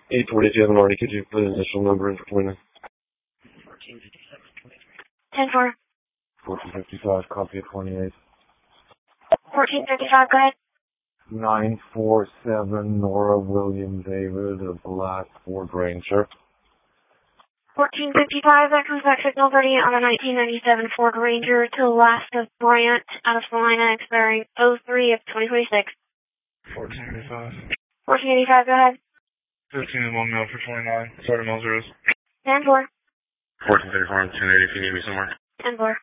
840 if you haven't already. Could you put an initial number in for 29? 10-4. 1455, copy of 28. 1455, go ahead. 947 Nora William David of Black Ford Ranger. 1455, that comes back signal 30 on a 1997 Ford Ranger to the last of Brant out of Salina, expiring 03 of 2026. 1485. 1485, go ahead. 15 and 1 mil for 29. Sorry, Miles Rose. 10-4. 1434 and 280 if you need me somewhere. 10-4.